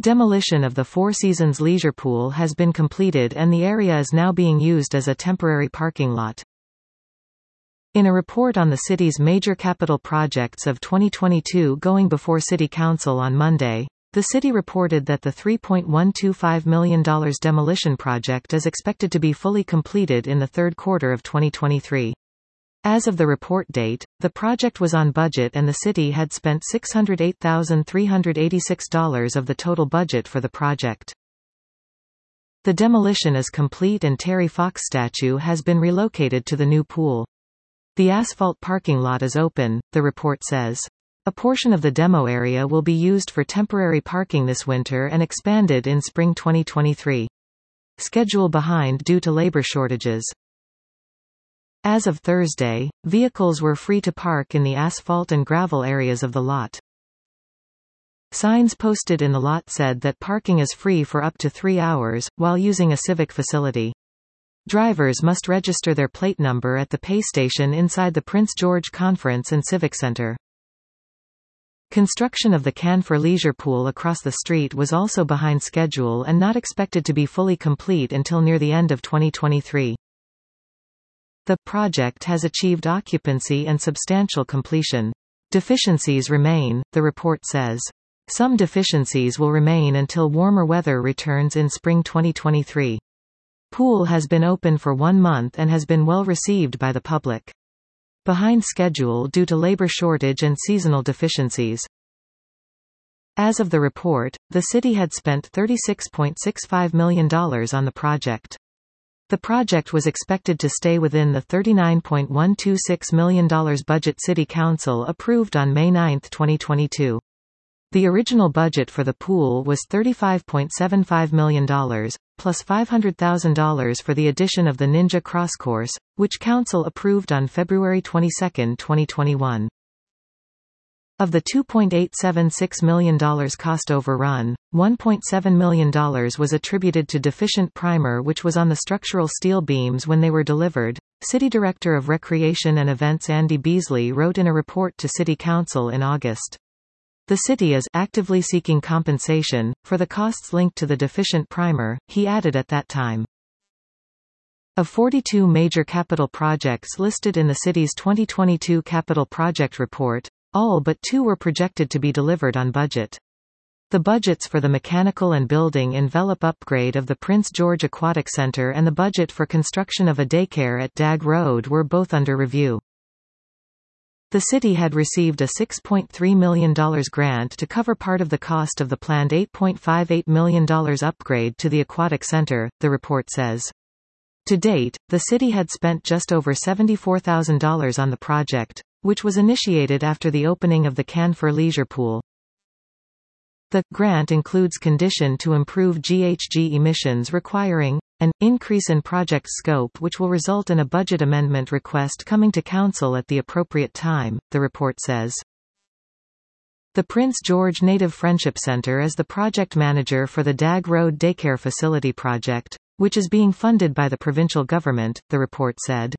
Demolition of the Four Seasons leisure pool has been completed and the area is now being used as a temporary parking lot. In a report on the city's major capital projects of 2022 going before City Council on Monday, the city reported that the $3.125 million demolition project is expected to be fully completed in the third quarter of 2023. As of the report date, the project was on budget and the city had spent $608,386 of the total budget for the project. The demolition is complete and Terry Fox statue has been relocated to the new pool. The asphalt parking lot is open, the report says. A portion of the demo area will be used for temporary parking this winter and expanded in spring 2023. Schedule behind due to labor shortages. As of Thursday, vehicles were free to park in the asphalt and gravel areas of the lot. Signs posted in the lot said that parking is free for up to 3 hours, while using a civic facility. Drivers must register their plate number at the pay station inside the Prince George Conference and Civic Center. Construction of the Canfor Leisure Pool across the street was also behind schedule and not expected to be fully complete until near the end of 2023. The project has achieved occupancy and substantial completion. Deficiencies remain, the report says. Some deficiencies will remain until warmer weather returns in spring 2023. Pool has been open for 1 month and has been well received by the public. Behind schedule due to labor shortage and seasonal deficiencies. As of the report, the city had spent $36.65 million on the project. The project was expected to stay within the $39.126 million budget City Council approved on May 9, 2022. The original budget for the pool was $35.75 million, plus $500,000 for the addition of the Ninja Cross Course, which Council approved on February 22, 2021. Of the $2.876 million cost overrun, $1.7 million was attributed to deficient primer which was on the structural steel beams when they were delivered. City Director of Recreation and Events Andy Beasley wrote in a report to City Council in August. The city is actively seeking compensation for the costs linked to the deficient primer, he added at that time. Of 42 major capital projects listed in the city's 2022 capital project report, all but 2 were projected to be delivered on budget. The budgets for the mechanical and building envelope upgrade of the Prince George Aquatic Center and the budget for construction of a daycare at Dag Road were both under review. The city had received a $6.3 million grant to cover part of the cost of the planned $8.58 million upgrade to the Aquatic Center, the report says. To date, the city had spent just over $74,000 on the project, which was initiated after the opening of the Canfor Leisure Pool. The grant includes condition to improve GHG emissions requiring an increase in project scope which will result in a budget amendment request coming to council at the appropriate time, the report says. The Prince George Native Friendship Center is the project manager for the Dag Road Daycare Facility project, which is being funded by the provincial government, the report said.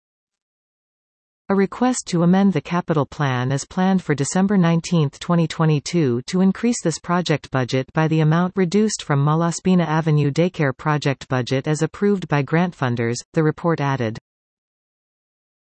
A request to amend the capital plan is planned for December 19, 2022 to increase this project budget by the amount reduced from Malaspina Avenue Daycare project budget as approved by grant funders, the report added.